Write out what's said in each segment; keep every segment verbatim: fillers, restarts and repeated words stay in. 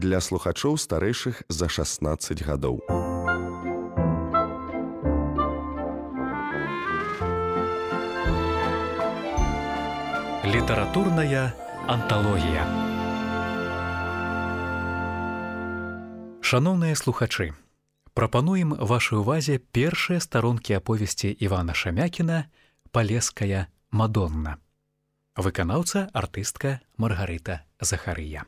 для слухачоў старэйшых за шаснаццаць гадоў. Літаратурная анталогія. Шаноўныя слухачы, прапануем вашай увазе першыя старонкі аповесці Івана Шамякіна «Палеская Мадонна». Выканаўца артыстка Маргарыта Захарыя.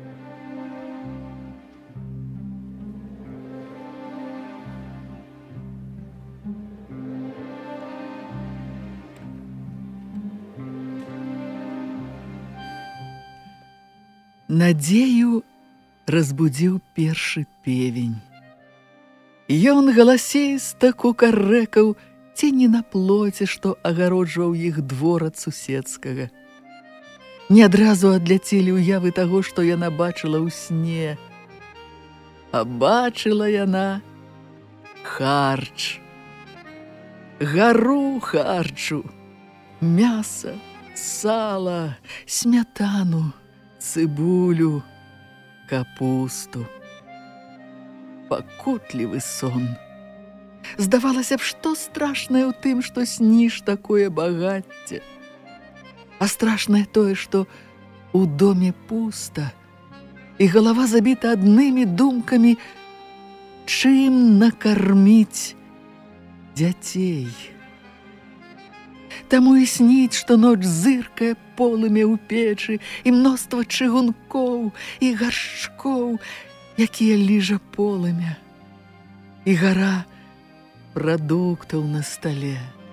Надзею разбудзіў першы певень. Ён галасіста кукарэкаў ці не на плоце, што агароджваў іх двор ад суседскага. Не адразу адляцелі ўявы таго, што яна бачыла ў сне. А бачыла яна харч. Гару харчу, мяса, сала, смятану, цыбулю, капусту. Пакутлівы сон. Здавалася б, што страшнае ў тым, што сніш такое багацце. А страшнае тое, што ў доме пуста, і галава забіта аднымі думкамі, чым накарміць дзяцей. Таму і сніць, што ноч зыркае полымя ў печы, і мноства чыгункоў, і гаршкоў, якія ліжа полымя, і гара прадуктаў на стале.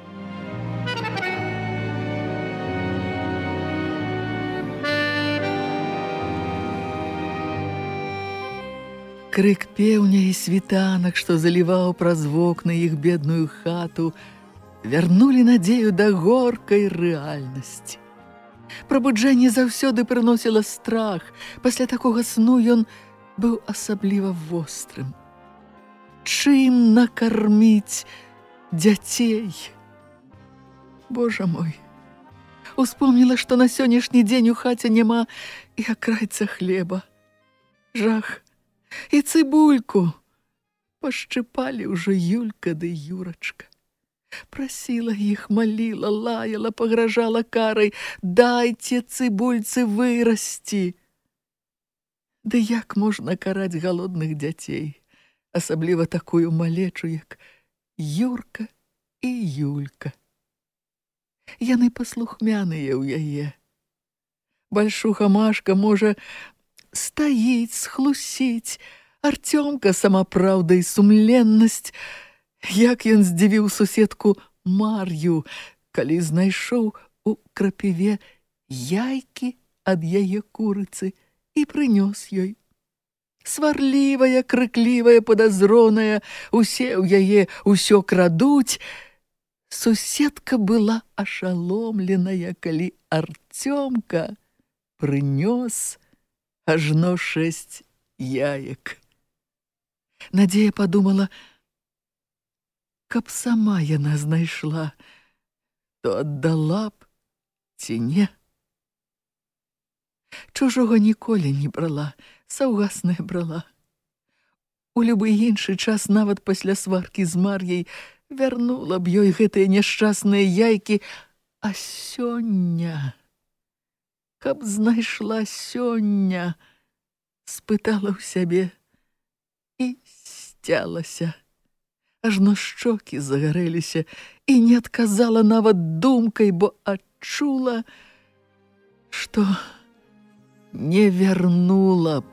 Крык пеўня і світанак, што заліваў праз вокны іх бедную хату, вярнулі надзею да горкай рэальнасці. Прабуджэнне заўсёды прыносіла страх. Пасля такога сну ён быў асабліва вострым. Чым накарміць дзяцей? Божа мой, успомніла, што на сённяшні дзень у хаце няма і акрайца хлеба. Жах. І цыбульку пашчыпалі ўжо Юлька ды Юрачка. Прасіла іх, маліла, лаяла, пагражала карай: «Дайце цыбульцы вырасці!» Ды як можна караць галодных дзяцей, асабліва такую малечу, як Юрка і Юлька. Яны паслухмяныя ў яе. Бальшуха Машка, можа, стаіць, схлусіць, Артёмка самапраўда і сумленнасць. Як ён здзівіў суседку Мар'ю, калі знайшоў у крапіве яйкі ад яе курыцы і прынёс ёй. Сварлівая, крыклівая, падазроная, усе ў яе ўсё крадуць. Суседка была ашаломленая, калі Артёмка прынёс ажно шэсць яек. Надзея падумала, каб сама яна знайшла, то аддала б ці не. Чужога ніколі не брала, саўгаснае брала. У любы іншы час, нават пасля сваркі з Мар'яй, вярнула б ёй гэтыя няшчасныя яйкі, а сёння, каб знайшла сёння, спытала ў сябе і сцялася. Ажно шчокі загарэліся, і не адказала нават думкай, бо адчула, што не вярнула б.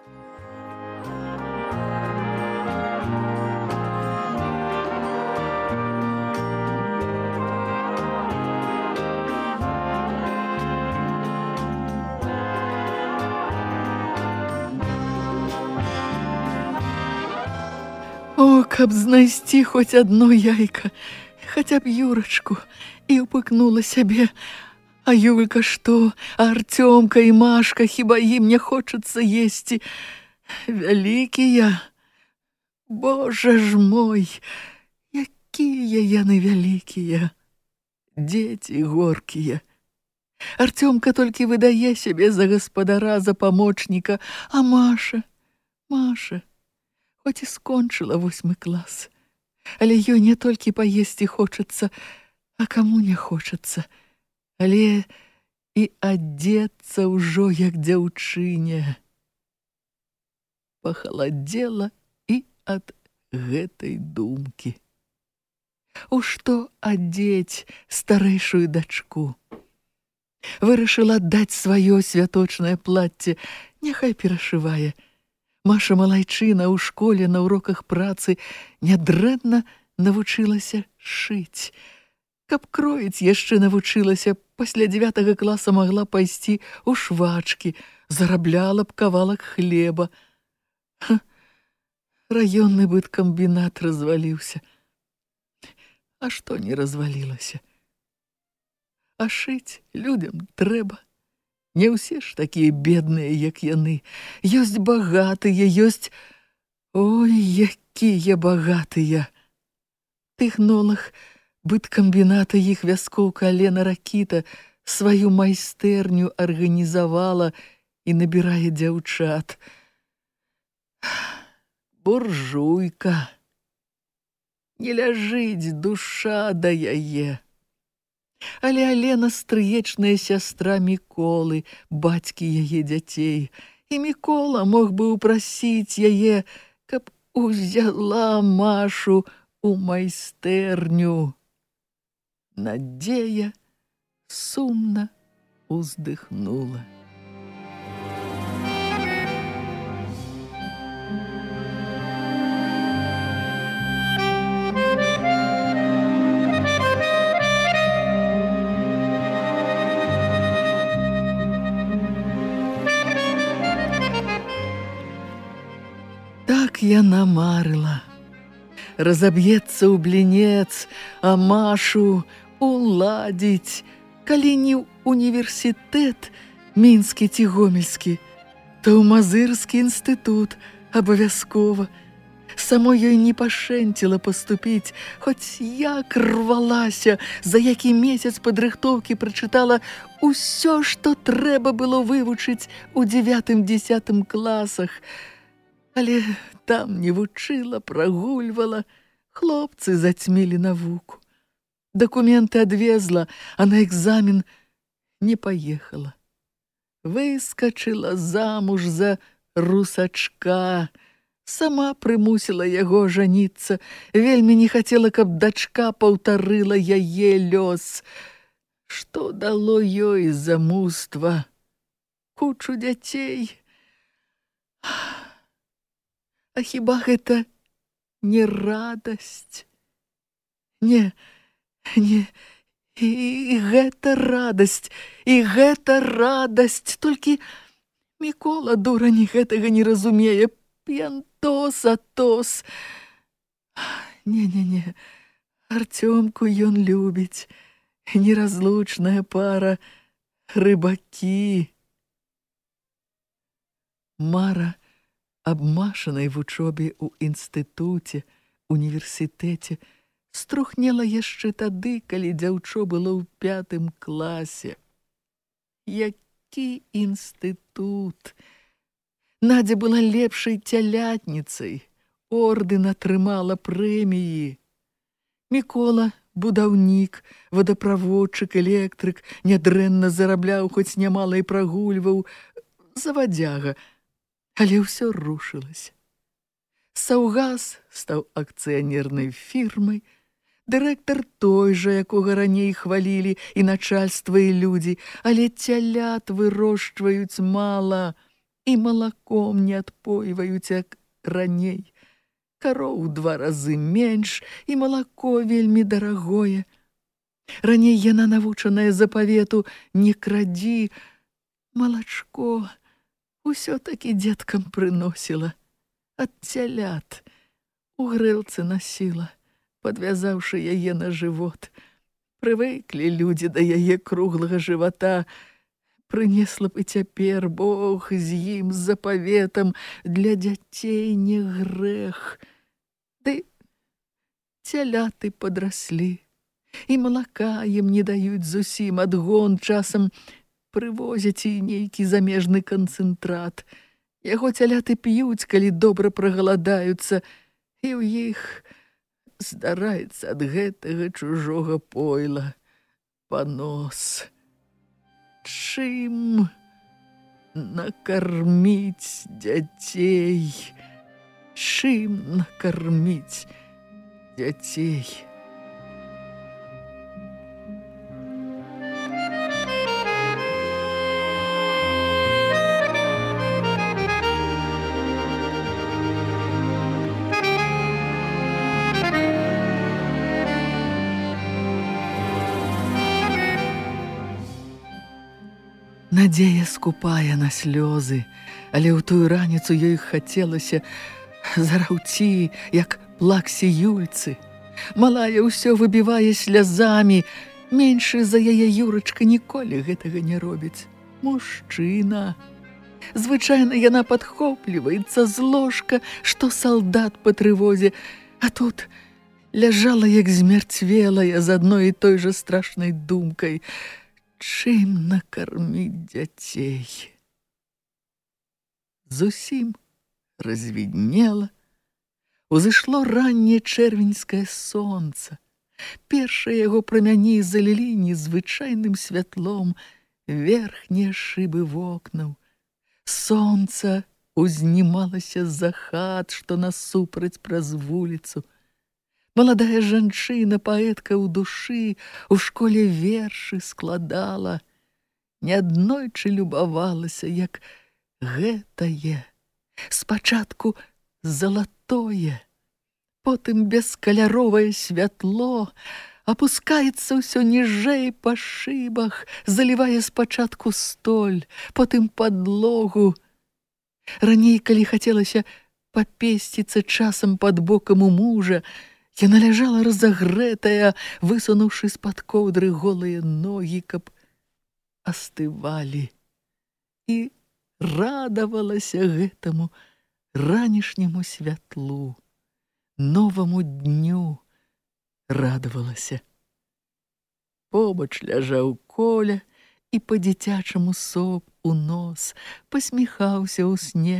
О, каб знайсці хоць адно яйка, хаця б Юрачку, і ўпыкнула сябе. А Юлька што? А Артёмка і Машка, хіба ім не хочацца есці? Вялікія, Божа ж мой, якія яны вялікія, дзеці горкія. Артёмка толькі выдае сябе за гаспадара, за памочніка, а Маша, Маша, хоць і скончыла восьмы клас, але ёй не толькі паесці хочацца, а каму не хочацца, але і адзецца ўжо як дзяўчыне. Пахаладзела і ад гэтай думкі. У што адзець старэйшую дачку? Вырашыла аддаць сваё святочнае плацце, няхай перашывае. Маша малайчына ў школе на уроках працы нядрэнна навучылася шыць. Каб кроіць яшчэ навучылася, пасля дзявятага класа магла пайсці ў швачкі, зарабляла б кавалак хлеба. Ха, раённы быткамбінат разваліўся. А што не развалілася? А шыць людям трэба. Не ўсе ж такія бедныя, як яны. Ёсць багатыя, ёсць... Ой, якія багатыя! Тэхнолаг быткамбіната іх вяскоўка Алена Ракіта сваю майстэрню арганізавала і набірае дзяўчат. Буржуйка. Не ляжыць душа да яе. Але Алена стрыечная сястра Міколы, бацькі яе дзяцей. І Мікола мог бы ўпрасіць яе, каб узяла Машу у майстэрню. Надзея сумна уздыхнула. Так яна марыла. Разаб'ецца ў блінец, а Машу уладзіць, калі не ў універсітэт мінскі ці гомельскі, то ў Мазырскі інстытут абавязкова. Само ёй не пашэнціла паступіць, хоць як рвалася, за які месяц падрыхтоўкі прачытала ўсё, што трэба было вывучыць у дзевятым-дзесятым класах. Але там не вучыла, прагульвала, хлопцы зацьмілі навуку. Дакументы адвезла, а на экзамен не паехала. Выскачыла замуж за русачка, сама прымусіла яго жаніцца, вельмі не хацела, каб дачка паўтарыла яе лёс. Што дало ёй замуства? Кучу дзяцей. А хіба гэта не радасць? Не, не, і гэта радасць, і гэта радасць, толькі Мікола, дурань, гэтага не разумее, п'янтос, атос. Не-не-не, Артёмку ён любіць, неразлучная пара, рыбакі. Мара аб Машынай вучобе ў інстытуце, універсітэце струхнела яшчэ тады, калі дзяўчо было ў пятым класе. Які інстытут! Надзя была лепшай цялятніцай, ордэн атрымала прэміі. Мікола, будаўнік, водаправодчык, электрык, нядрэнна зарабляў, хоць нямала і прагульваў, завадзяга. Але ўсё рушылася. Саўгас стаў акцыянернай фірмай, дырэктар той жа, якога раней хвалілі і начальства, і людзі, але цялят вырошчваюць мала і малаком не адпойваюць, як раней. Кароў у два разы менш, і малако вельмі дарагое. Раней яна, навучаная запавету «не крадзі», малачко усё-такі дзеткам прыносіла. Ад цялят у грэлцы насіла, падвязаўшы яе на жывот. Прывыклі людзі да яе круглага жывата. Прынесла б і цяпер Бог з ім, з запаветам, для дзяцей не грэх. Ды цяляты падраслі, і малака ім не даюць зусім, адгон часам прывозяць і нейкі замежны канцэнтрат. Яго цяляты п'юць, калі добра прагаладаюцца, і ў іх здараецца ад гэтага чужога пойла панос. Чым накарміць дзяцей? Чым накарміць дзяцей? Надзея скупая на слёзы, але ў тую раніцу ёй хацелася зараўці, як плаксі Юльцы. Малая ўсё выбівае слязамі, меншы за яе Юрачка ніколі гэтага не робіць. Мужчына. Звычайна яна падхопліваецца з ложка, што салдат па трывозе, а тут ляжала як змярцвелая з адной і той жа страшнай думкай: чым накарміць дзяцей? Зусім развіднела. Узышло ранняе чэрвеньскае сонца. Першыя яго прамяні залілі незвычайным святлом верхнія шыбы вокнаў. Сонца узнімалася з-за хат, што насупраць праз вуліцу. Маладая жанчына, паэтка ў душы, у школе вершы складала. Неаднойчы любавалася, як гэтае. Спачатку залатое, потым бескаляровае святло апускаецца ўсё ніжэй па шыбах, залівае спачатку столь, потым падлогу. Раней, калі хацелася папесціцца часам пад бокам у мужа, яна ляжала разагрэтая, высунуўшы з-пад коўдры голыя ногі, каб астывалі, і радавалася гэтаму ранішняму святлу, новаму дню радавалася. Побач ляжаў Коля і па-дзіцячаму соп у нос, пасміхаўся ў сне.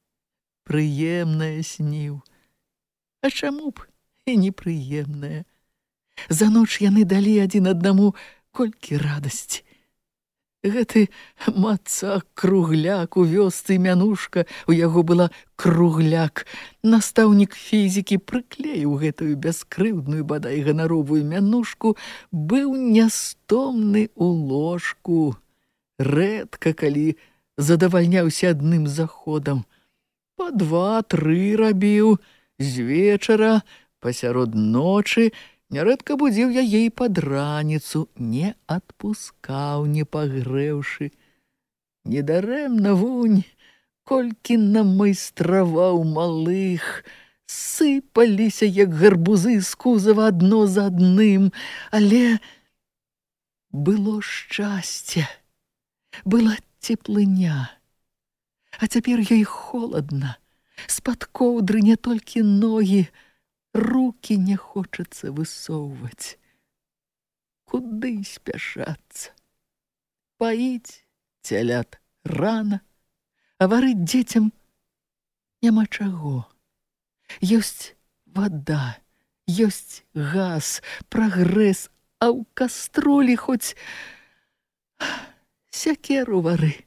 Прыемнае сніў. А чаму б і непрыемнае? За ноч яны далі адзін аднаму колькі радасці. Гэты Мацак Кругляк у вёсцы Мянушка, у яго была Кругляк. Настаўнік фізікі прыклеіў гэтую бяскрыўдную, бадай ганаровую Мянушку, быў нястомны ў ложку. Рэдка калі задавальняўся адным заходам. Па два-тры рабіў, з вечара, пасярод ночы, нярэдка будзіў яе і пад раніцу, не адпускаў, не пагрэўшы. Недарэмна вунь, колькі намайстраваў малых, сыпаліся, як гарбузы з кузава адно за адным, але было шчасце, была цеплыня. А цяпер ёй холадна, з-пад коўдры не толькі ногі, рукі не хочацца высоўваць. Куды спяшацца? Паіць цялят рана, а варыць дзецям няма чаго. Ёсць вада, ёсць газ, прагрэс, а ў каструлі хоць сякеру вары.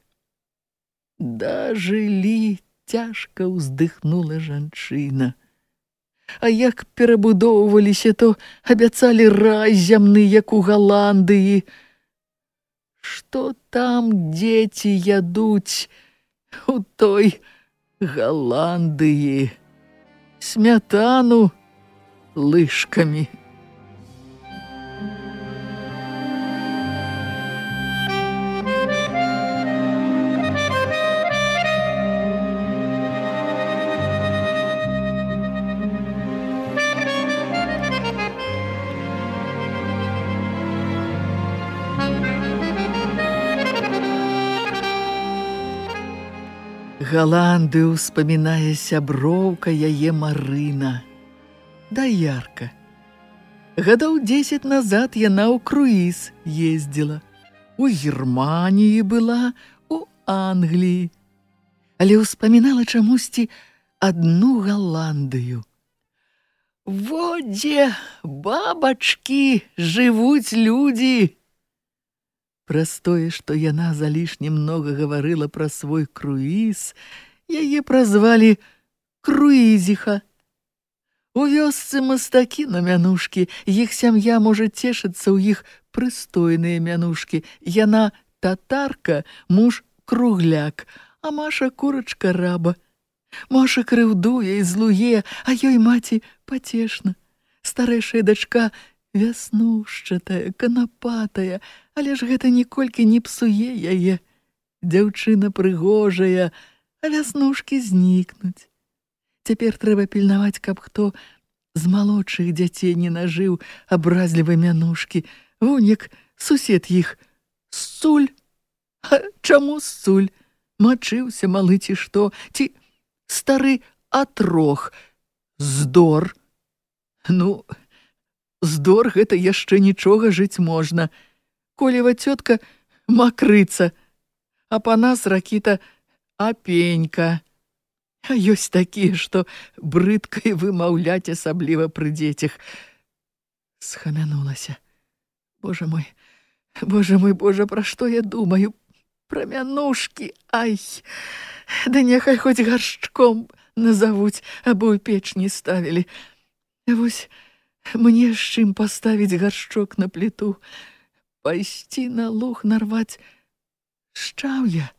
Дажылі, цяжка ўздыхнула жанчына. А як перабудоўваліся, то абяцалі рай зямны, як у Галандыі. Што там дзеці ядуць у той Галандыі? Смятану лыжкамі. Галандыю ўспамінае сяброўка яе Марына. Даярка. Гадоў дзесяць назад яна ў круіз ездзіла. У Германіі была, у Англіі. але ўспамінала чамусьці адну Галандыю. Во дзе, бабачкі, жывуць людзі! Праз тое, што яна залішне многа гаварыла пра свой круіз, яе празвалі Круізіха. У вёсцы мастакі на мянушкі, іх сям'я можа цешыцца ў іх прыстойныя мянушкі. Яна татарка, муж кругляк, а Маша курачка раба. Маша крыўдуе і злуе, а ёй маці пацешна. Старэйшая дачка вяснушчатая, канапатая, але ж гэта ніколькі не псуе яе. Дзяўчына прыгожая, а вяснушкі знікнуць. Цяпер трэба пільнаваць, каб хто з малодшых дзяцей не нажыў абразлівай мянушкі. Вунь, як сусед іх ссуль. А чаму ссуль? Мачыўся малы ці што? Ці стары атрох? Здор. Ну, здор гэта яшчэ нічога, жыць можна. Колева цётка макрыца, а па нас ракіта апенька. А ёсць такія, што брыдка і вымаўляць, асабліва пры дзецях. Схамянулася. Божа мой, божа мой, божа, пра што я думаю? Пра мянушкі, ай! Да няхай хоць гаршчком назавуць, або ў печ не ставілі. Вось мне з чым паставіць гаршчок на пліту, пайсці на луг нарваць шчаўя.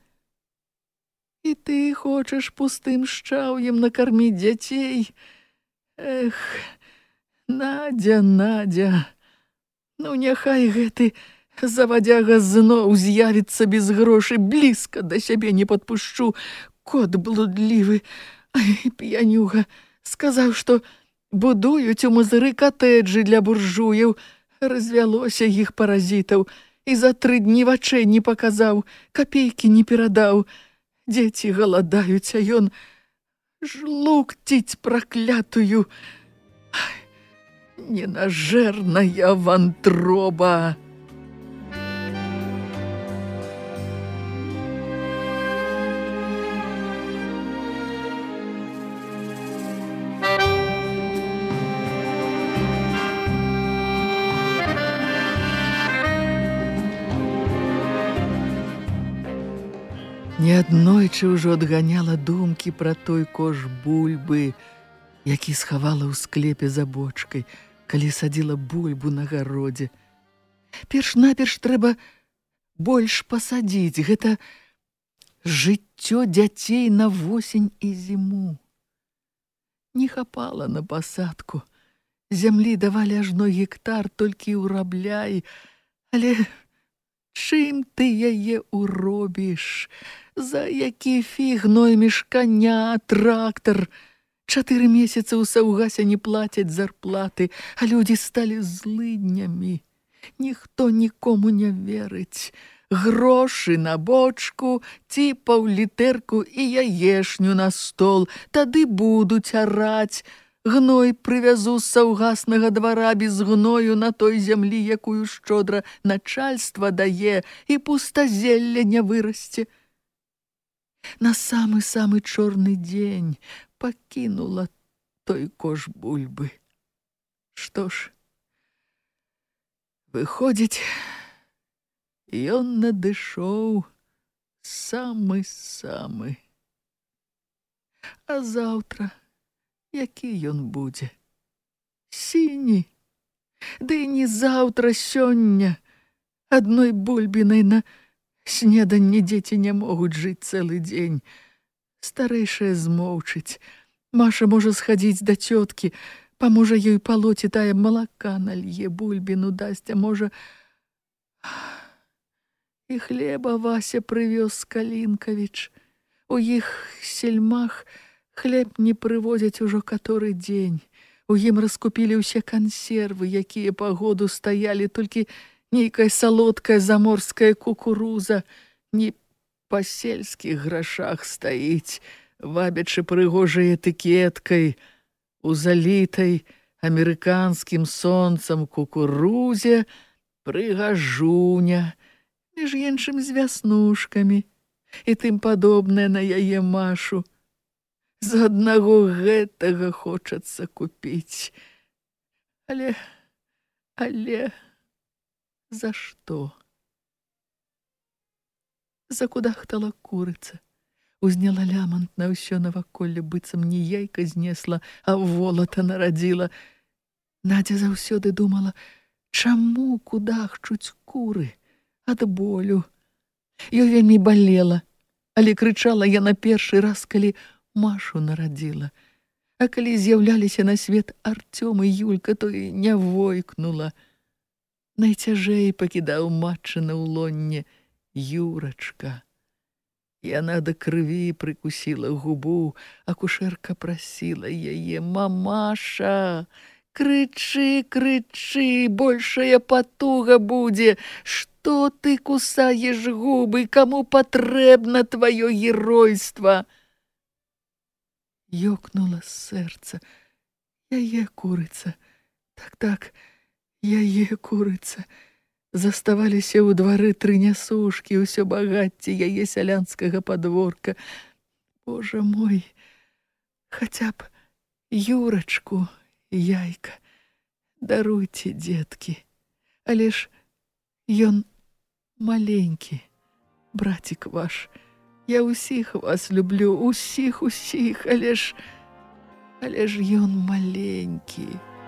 І ты хочаш пустым шчаўем накарміць дзяцей? Эх, Надя, Надя, ну няхай гэты завадзяга зноў з'явіцца без грошай, блізка да сябе не падпушчу. Кот блудлівы, ай, п'янюга, сказаў, што будуюць у Мазыры катэджы для буржуяў. Развялося іх паразітаў, і за тры дні вачэй не паказаў, капейкі не перадаў. Дзеці галадаюць, а ён жлукціць праклятую. Ай, ненажэрная вантроба. Неаднойчы ўжо адганяла думкі пра той кош бульбы, які схавала ў склепе за бочкай, калі садзіла бульбу на гародзе. Перш-наперш трэба больш пасадзіць. Гэта жыццё дзяцей на восень і зіму. Не хапала на пасадку. Зямлі давалі ажно гектар, толькі ўрабляй. Але чым ты яе уробіш? За які фіг нойміш коня, трактор? Чатыры месяцы ў Саўгасе не плацяць зарплаты, а людзі сталі злыднямі. Ніхто нікому не верыць. Грошы на бочку ці паўлітэрку і яешню на стол. Тады будуць араць. Гной прывязу з саўгаснага двара, без гною на той зямлі, якую шчодра начальства дае, і пустазелля не вырасце. На самы-самы чорны дзень пакінула той кош бульбы. Што ж, выходзіць, ён надышоў самы-самы. А заўтра які ён будзе? Сіні. Ды не заўтра, сёння. Адной бульбінай на снеданне дзеці не могуць жыць цэлы дзень. Старэйшая змоўчыць. Маша можа схадзіць да цёткі, паможа ёй палоць, і тая малака налье, бульбіну дасць, а можа... І хлеба Вася прывёз Калінкавіч. У іх сельмах хлеб не прывозяць ужо каторы дзень. У ім раскупілі ўсе кансервы, якія па году стаялі, толькі нейкая салодкая заморская кукуруза не па сельскіх грашах стаіць, вабячы прыгожай этыкеткай. У залітай амерыканскім сонцам кукурузе прыгажуня, між іншым з вяснушкамі. і тым падобнае на яе Машу. З аднаго гэтага хочацца купіць. Але, але, за што? Закудахтала курыца. Узняла лямант на ўсё наваколле, быццам не яйка знесла, а волата нарадзіла. Надзя заўсёды думала, чаму кудахчуць куры ад болю. Ёй вельмі балела, але крычала яна першы раз, калі Машу нарадзіла. А калі з'яўляліся на свет Артём і Юлька, то і не войкнула. Найцяжэй пакідаў матчына ў лонне Юрачка. Яна да крыві прыкусіла губу, акушэрка прасіла яе: «Мамаша, крычы, крычы, большая патуга будзе. Што ты кусаеш губы, каму патрэбна тваё геройства?» Ёкнула сэрца. Яе курыца. Так-так, яе курыца. Заставаліся ў двары тры нясушкі, ўсё багацце яе сялянскага падворка. Божа мой, хаця б Юрачку, яйка, даруйце, дзеткі. Але ж ён маленькі, братик ваш. Я ўсіх вас люблю, усіх, усіх, але ж, але ж ён маленькі.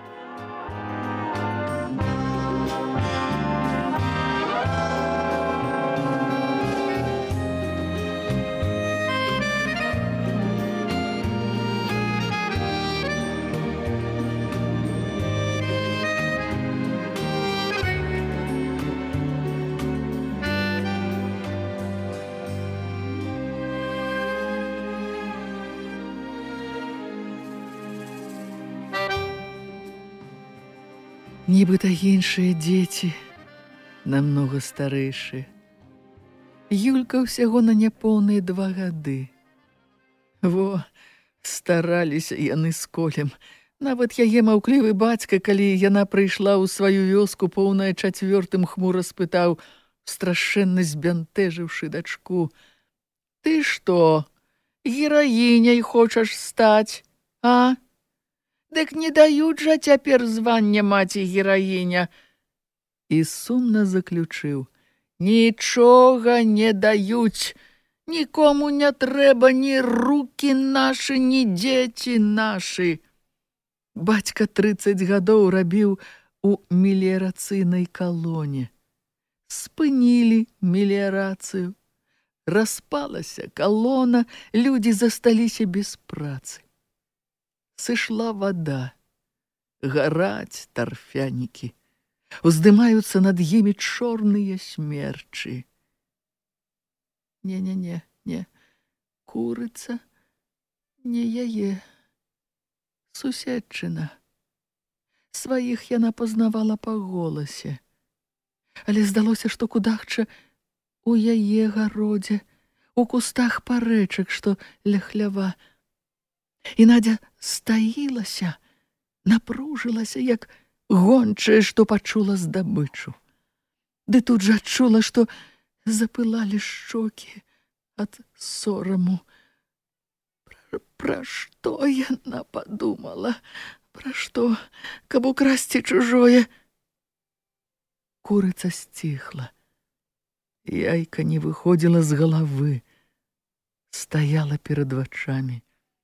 Нібыта іншыя дзеці, намнога старэйшыя. Юлька ўсяго на няпоўныя два гады. Во, стараліся яны з Колем. Нават яе маўклівы бацька, калі яна прыйшла ў сваю вёску, поўная чацвёртым, хмура спытаў, страшэнна збянтэжыўшы дачку: «Ты што, гераіняй хочаш стаць, а? Дык не даюць жа цяпер звання маці-гераіня». І сумна заключыў: «Нічога не даюць, нікому не трэба ні рукі нашы, ні дзеці нашы». Бацька трыццаць гадоў рабіў у меліярацыйнай калоне. Спынілі меліярацыю. Распалася калона, людзі засталіся без працы. Сышла вода, гараць тарфянікі, уздымаюцца над імі чорныя смерчы. Не-не-не, не, курыца, не яе, суседчына. Сваіх яна пазнавала па голасе, але здалося, што кудахча у яе гародзе, у кустах парэчак, што ля хлява. І Надзя стаілася, напружылася, як гончая, што пачула здабычу. Ды тут жа адчула, што запылалі шчокі ад сораму. Пра, пра што яна падумала? Пра што? Каб украсці чужое? Курыца сціхла. Яйка не выходзіла з галавы, стаяла перад вачамі.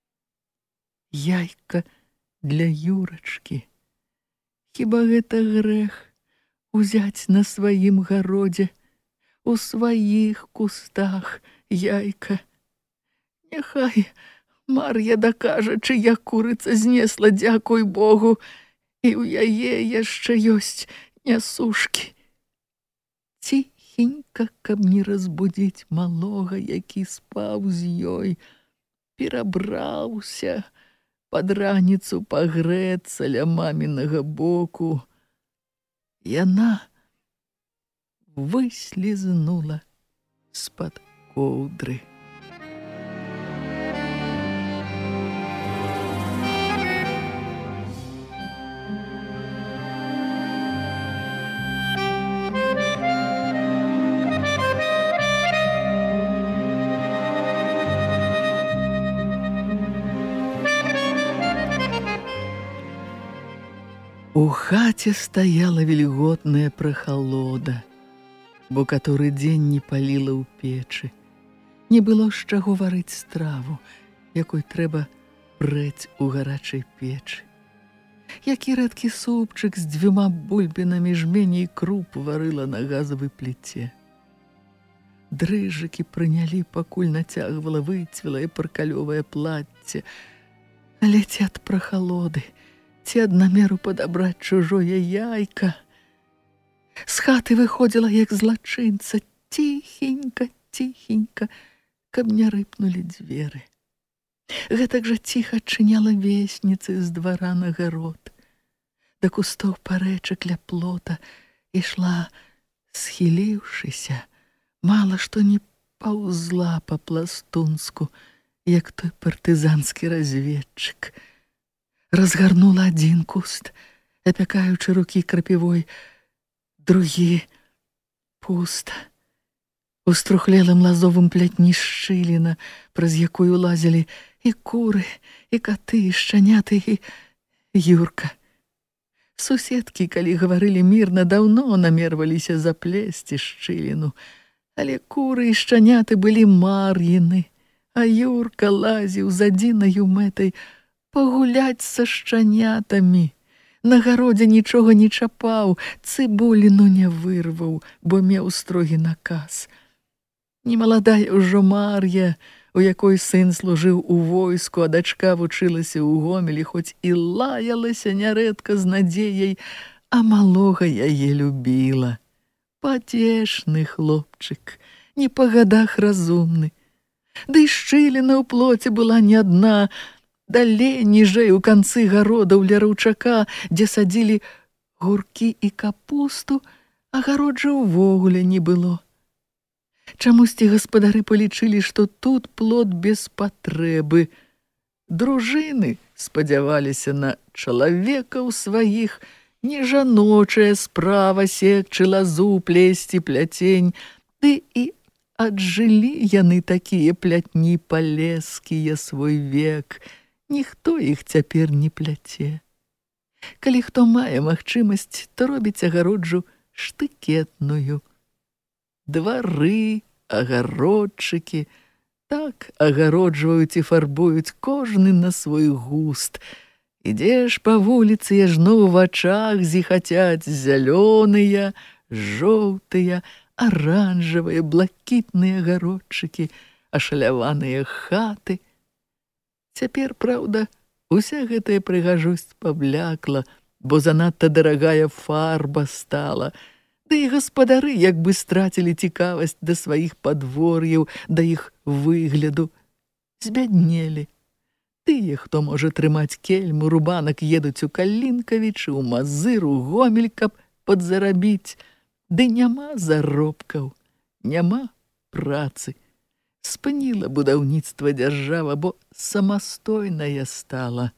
Яйка для Юрачкі. Хіба гэта грэх узяць на сваім гародзе, у сваіх кустах яйка? Няхай Мар'я дакажа, чыя курыца знесла, дзякуй Богу, і ў яе яшчэ ёсць нясушкі. Ціхенька, каб не разбудзіць малога, які спаў з ёй, перабраўся пад раніцу пагрэцца ля мамінага боку. Яна выслізнула з-пад коўдры. У хаце стаяла вільготная прахалода, бо каторы дзень не паліла ў печы. Не было з чаго варыць страву, якой трэба прэць у гарачай печы. Які рэдкі супчык з дзвюма бульбінамі жмені і круп варыла на газавай пліце. Дрыжыкі прынялі, пакуль нацягвала выцвілае паркалёвае плацце. Але ці ад прахалоды, ці ад намеру падабраць чужое яйка. З хаты выходзіла, як злачынца, ціхенька, ціхенька, каб не рыпнулі дзверы. Гэтак жа ціха адчыняла весніцы з двара на гарод. Да кустоў парэчак ля плота ішла, схіліўшыся, мала што не паўзла па-пластунску, як той партызанскі разведчык. Разгарнула адзін куст, апякаючы рукі крапівой, другі пуста. У струхлелым лазовым плятні шчыліна, праз якую лазілі і куры, і каты, і шчаняты, і Юрка. Суседкі, калі гаварылі мірна, даўно намерваліся заплесці шчыліну, але куры і шчаняты былі мар'іны, а Юрка лазіў з адзінаю мэтай пагуляць са шчанятамі. На гародзе нічога не чапаў, цыбуліну не вырваў, бо меў строгі наказ. Немаладая ўжо Мар'я, у якой сын служыў у войску, а дачка вучылася ў Гомелі, хоць і лаялася нярэдка з надзеяй, а малога яе любіла. Пацешны хлопчык, не па гадах разумны. Ды і шчыліна ў плоце была не адна, далей ніжэй у канцы гарода ў ля раўчака, дзе садзілі гуркі і капусту, а гароджа ўвогуле не было. Чамусьці гаспадары палічылі, што тут плод без патрэбы. Дружыны спадзяваліся на чалавекаў сваіх, не жаночая справа секчы лазу, плесці пляцень, ды і аджылі яны такія плятні палескія свой век. Ніхто іх цяпер не пляце. Калі хто мае магчымасць, то робіць агароджу штыкетную. Двары, агародчыкі, так агароджваюць і фарбуюць кожны на свой густ. Ідзеш па вуліцы, яжно ў вачах зіхацяць зялёныя, жоўтыя, аранжавыя, блакітныя агародчыкі, ашаляваныя хаты. Цяпер, праўда, уся гэтая прыгажосць паблякла, бо занадта дарагая фарба стала. Да і гаспадары як бы страцілі цікавасць да сваіх падвор'яў, да іх выгляду. Збяднелі. Тыя, хто можа трымаць кельму, рубанак едуць у Калінкавічы, у Мазыр, у Гомель, каб падзарабіць. Ды няма заробкаў, няма працы. Спыніла будаўніцтва дзяржава, бо самастойная стала.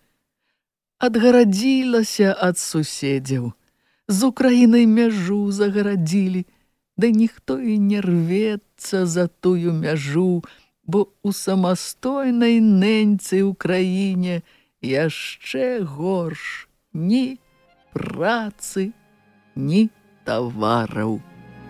Адгарадзілася ад суседзяў. З Украінай мяжу загарадзілі, да ніхто і не рвецца за тую мяжу, бо у самастойнай нэньцы ў краіне яшчэ горш ні працы, ні тавараў.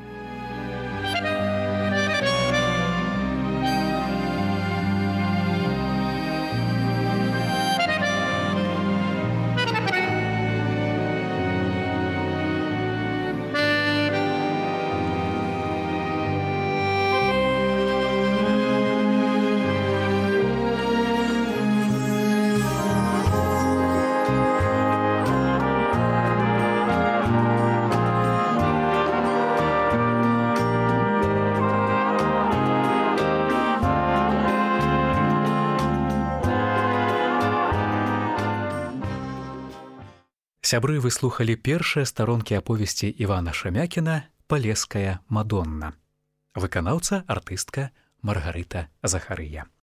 Сябры, вы слухалі першыя старонкі аповесці Івана Шамякіна «Палеская Мадонна». Выканаўца, артыстка Маргарыта Захарыя.